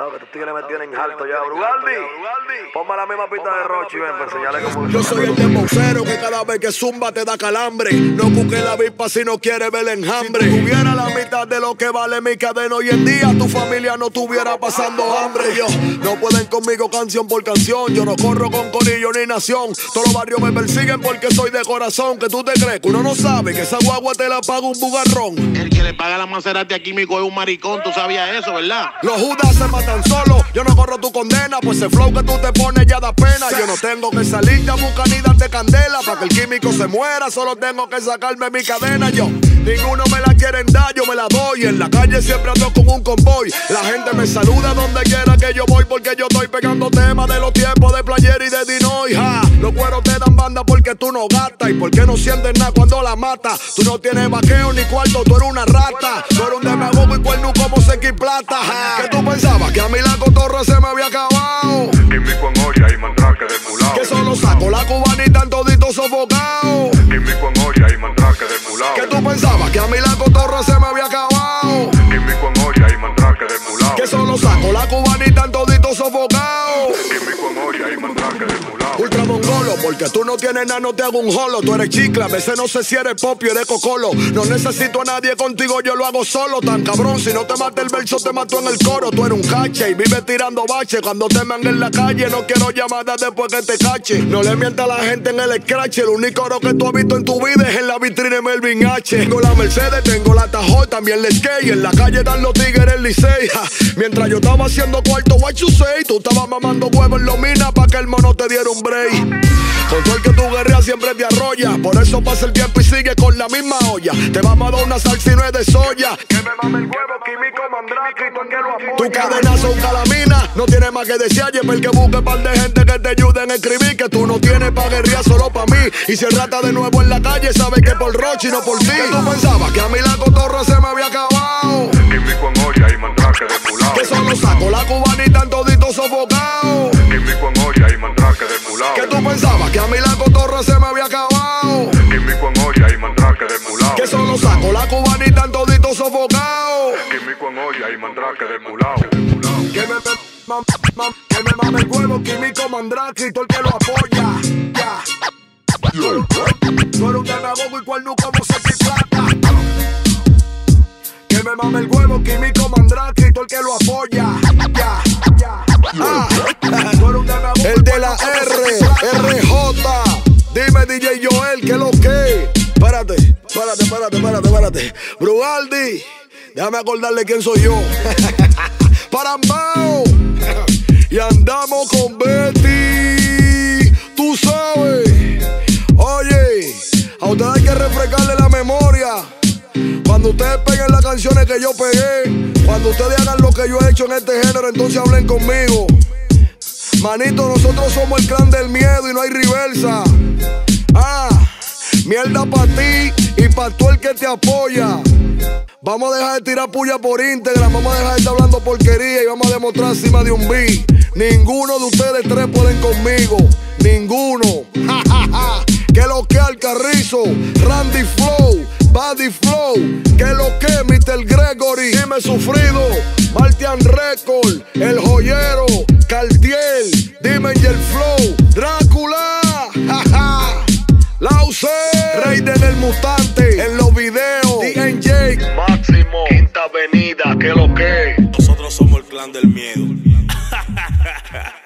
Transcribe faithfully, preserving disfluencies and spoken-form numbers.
No, que estos tigres me tienen alto ya. Brugaldi, ponme la misma pista de Rochi, ven, para enseñarle cómo. Yo soy el dembocero que cada vez que zumba te da calambre. No busques la avispa si no quieres ver el enjambre. Si tuviera la mitad de lo que vale mi cadena hoy en día, tu familia no estuviera pasando hambre. Yo, no pueden conmigo canción por canción. Yo no corro con corillo ni nación. Todos los barrios me persiguen porque soy de corazón. Que tú te crees que uno no sabe que esa guagua te la paga un bugarrón. El que le paga la Maserati a Químico es un maricón, tú sabías eso, ¿verdad? Los Judas se matan solos, yo no corro tu condena. Pues ese flow que tú te pones ya da pena. Yo no tengo que salir a buscar ni darte candela. Para que el químico se muera, solo tengo que sacarme mi cadena. Yo, ninguno me la quieren dar, yo me la doy. En la calle siempre ando con un convoy. La gente me saluda donde quiera que yo voy, porque yo estoy pegando temas de los tiempos de Player y de Dinoy. Ja, los cueros te dan banda porque tú no gastas. Y porque no sientes nada cuando la mata. Tú no tienes vaqueo ni cuarto, tú eres una rata. Tú eres un demagogo y cuerno como sequi plata. Ja, ¿qué tú pensabas? Que a mí la cotorra se me había acabado. Químico en olla y mandrake del mulao. Que solo saco la cubanita en todito sofocado. Químico en olla y mandrake del mulao. ¿Qué tú pensabas? Que a mí la cotorra se me había acabado. Químico en olla y mandrake del mulao. Que solo saco la cubanita en todito sofocado. Químico en olla y mandrake del mulao. Ultra mongolo, porque tú no tienes nada, no te hago un jolo. Tú eres chicle, a veces no sé si eres pop y eres cocolo. No necesito a nadie contigo, yo lo hago solo. Tan cabrón, si no te mata el verso, te mato en el coro. Tú eres un cache y vives tirando bache. Cuando te mangue en la calle, no quiero llamadas después que te cache. No le mientas a la gente en el scratch. El único oro que tú has visto en tu vida es en la vitrina de Melvin H. Tengo la Mercedes, tengo la Tahoe, también la skate. En la calle están los tigres el Licey. Ja. Mientras yo estaba haciendo cuarto, what you say? Tú estabas mamando huevos en los minas pa' que el mono te diera un break. Con todo el que tú guerreas siempre te arrolla. Por eso pasa el tiempo y sigue con la misma olla. Te vamos a dar una salsa y no es de soya. Que me mame el huevo, Químico, mandrake y tú que lo apoya. Tu cadena son calamina, no tiene más que desear. Y el que busque par de gente que te ayuden a escribir. Que tú no tienes pa' guerrear solo pa' mí. Y si el rata de nuevo en la calle, sabe que por Rochi, no por ti. ¿Qué tú pensabas? Que a mí la cotorra se me había acabado. Químico en olla y mandrake del mulao. Que solo saco la cubanita en todito sofocado. Químico en olla y mandrake del mulao. ¿Qué tú pensabas? Que a mí la cotorra se me había acabado. Químico en olla y mandrake del mulao. Que solo saco la cubanita en todito sofocado. Químico en olla y mandrake del mulao. Que me, mam, mam, que me mame el huevo, Químico, mandrake y todo el que lo apoya. Ya. Tú eres un demagogo y cuerno como sequi plata. Que me mame el huevo, Químico, mandrake y todo el que lo apoya. Ya. Ah. El de la R, R J. Dime D J Joel, ¿qué lo que? Espérate, espérate, espérate, espérate, espérate. Brugaldi, déjame acordarle quién soy yo. Parambao. Y andamos con Betty. Tú sabes. Oye, a ustedes hay que refrescarle la memoria. Cuando ustedes peguen las canciones que yo pegué, cuando ustedes hagan lo que yo he hecho en este género, entonces hablen conmigo. Manito, nosotros somos el clan del miedo y no hay reversa. Ah, mierda pa' ti y pa' tú el que te apoya. Vamos a dejar de tirar puya por Instagram, vamos a dejar de estar hablando porquería y vamos a demostrar encima de un beat. Ninguno de ustedes tres pueden conmigo, ninguno. Ja, ja, ja. Que lo que al Carrizo, Randy Flow, Buddy Flow, que lo que mister Gregory, Dime Sufrido, Martian Record, El Joyero, Cartier, Dime y el Flow, Drácula, jaja, Lause, Rey del Mutante, en los videos, D N J, Máximo, Quinta Avenida, que lo que. Nosotros somos el clan del miedo.